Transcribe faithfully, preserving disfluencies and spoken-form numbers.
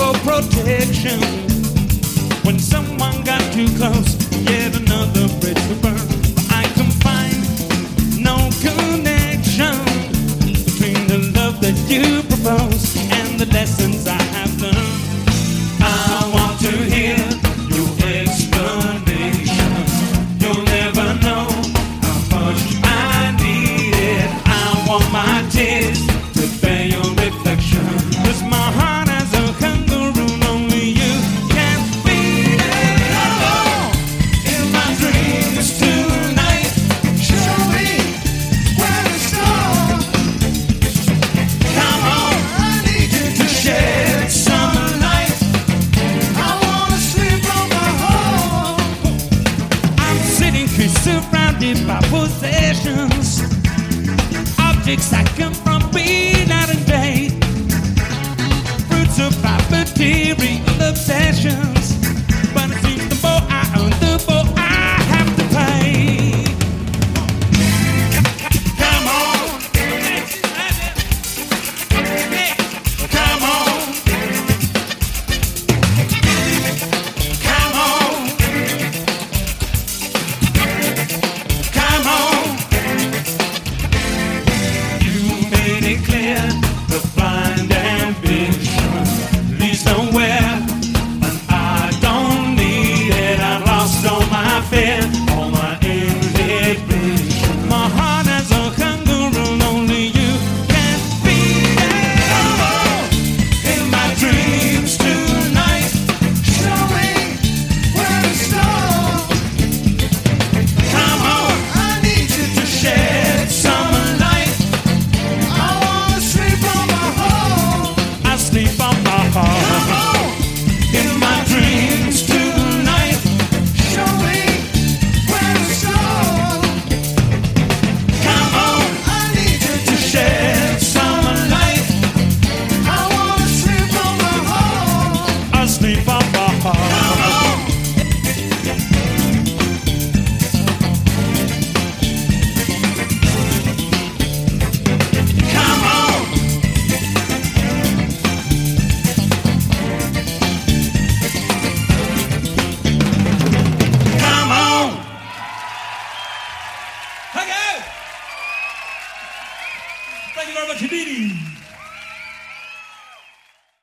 for protection. When someone got too close, yet another bridge to burn. But I can find no connection between the love that you propose and the lessons I have learned. I want to hear your explanation. You'll never know how much I need it. I want my tears to bear your reflection. 'Cause my heart has a kangaroo, only you can feed it. Oh, in my dreams tonight, show me where to start. Come on, I need you to shed some light. I wanna sleep on my home. I'm sitting here surrounded by possessions, objects I come from being out of date, fruits of my material obsessions. But it seems the more I earn, the more I have to pay. Come on, come on, come on, come on. You made it clear the blind ambition leads nowhere, but I don't need it. I've lost all my fear, all my inhibition. My heart has a kangaroo, only you can feed it. Oh, in my dreams tonight, show me where to start. Come on, I need you to shed some light. I wanna sleep on my heart. I sleep on my heart. In my dreams tonight, show me where to start. Come on, I need you to shed some light. I wanna sleep on my heart. I sleep on my heart. Come on. Come on. Okay. Thank you very much indeed.